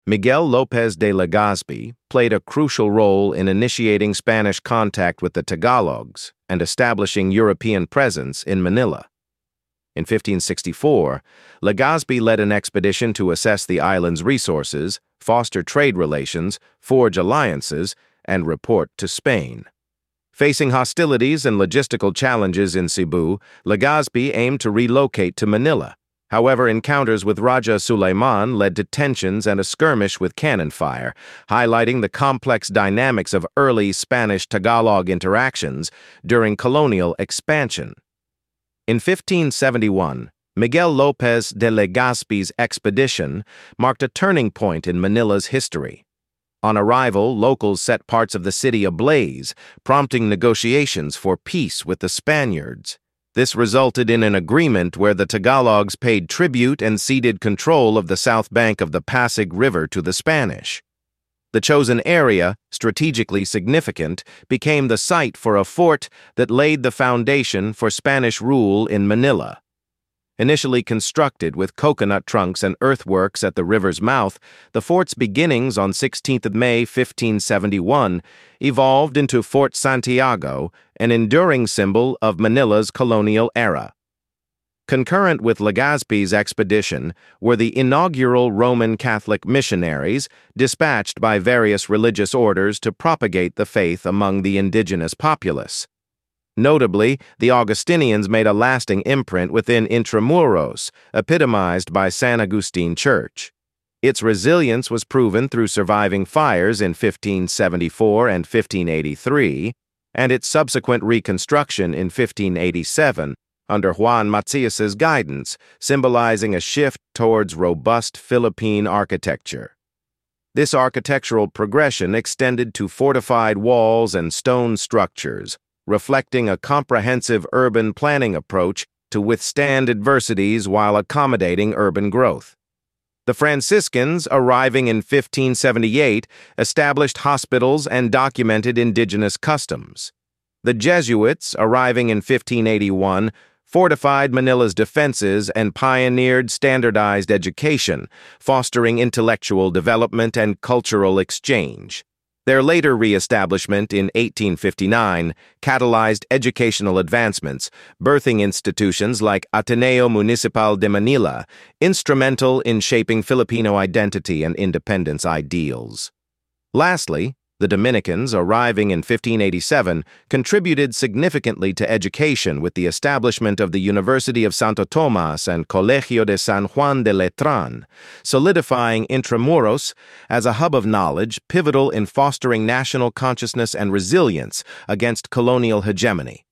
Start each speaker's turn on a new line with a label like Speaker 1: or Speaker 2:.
Speaker 1: Miguel López de Legazpi played a crucial role in initiating Spanish contact with the Tagalogs and establishing European presence in Manila. In 1564, Legazpi led an expedition to assess the island's resources, foster trade relations, forge alliances, and report to Spain. Facing hostilities and logistical challenges in Cebu, Legazpi aimed to relocate to Manila. However, encounters with Raja Suleiman led to tensions and a skirmish with cannon fire, highlighting the complex dynamics of early Spanish-Tagalog interactions during colonial expansion. In 1571, Miguel López de Legazpi's expedition marked a turning point in Manila's history. On arrival, locals set parts of the city ablaze, prompting negotiations for peace with the Spaniards. This resulted in an agreement where the Tagalogs paid tribute and ceded control of the south bank of the Pasig River to the Spanish. The chosen area, strategically significant, became the site for a fort that laid the foundation for Spanish rule in Manila. Initially constructed with coconut trunks and earthworks at the river's mouth, the fort's beginnings on 16th May 1571 evolved into Fort Santiago, an enduring symbol of Manila's colonial era. Concurrent with Legazpi's expedition were the inaugural Roman Catholic missionaries dispatched by various religious orders to propagate the faith among the indigenous populace. Notably, the Augustinians made a lasting imprint within Intramuros, epitomized by San Agustin Church. Its resilience was proven through surviving fires in 1574 and 1583, and its subsequent reconstruction in 1587 under Juan Macias's guidance, symbolizing a shift towards robust Philippine architecture. This architectural progression extended to fortified walls and stone structures, reflecting a comprehensive urban planning approach to withstand adversities while accommodating urban growth. The Franciscans, arriving in 1578, established hospitals and documented indigenous customs. The Jesuits, arriving in 1581, fortified Manila's defenses and pioneered standardized education, fostering intellectual development and cultural exchange. Their later re-establishment in 1859 catalyzed educational advancements, birthing institutions like Ateneo Municipal de Manila, instrumental in shaping Filipino identity and independence ideals. Lastly, the Dominicans, arriving in 1587, contributed significantly to education with the establishment of the University of Santo Tomas and Colegio de San Juan de Letran, solidifying Intramuros as a hub of knowledge pivotal in fostering national consciousness and resilience against colonial hegemony.